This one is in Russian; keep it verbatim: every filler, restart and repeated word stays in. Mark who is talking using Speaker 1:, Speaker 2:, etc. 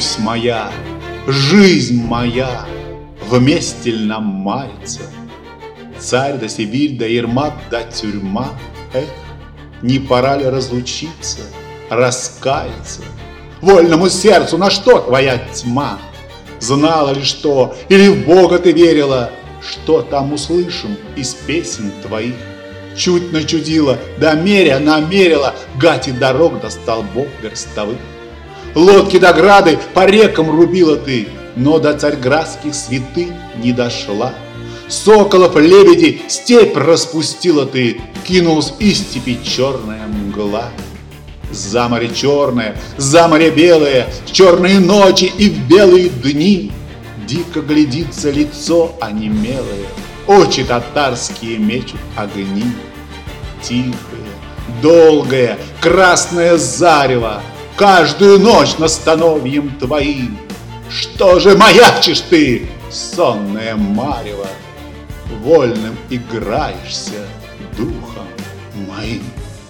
Speaker 1: Русь моя, жизнь моя, вместе ль нам мается? Царь да Сибирь, да Ермак, да тюрьма. Эх, не пора ли разлучиться, раскаяться? Вольному сердцу на что твоя тьма? Знала ли что, или в Бога ты верила? Что там услышим из песен твоих? Чуть начудила, да меря намерила гати дорог до столбов верстовых. Лодки до грады по рекам рубила ты, но до царьградских святынь не дошла. Соколов, лебедей степь распустила ты, кинулась из степи черная мгла. За море черное, за море белое, в черные ночи и в белые дни дико глядится лицо онемелое, очи татарские мечут огни. Тихое, долгое, красное зарево каждую ночь над становьем твоим. Что же маячишь ты, сонное марево, вольным играешься духом моим?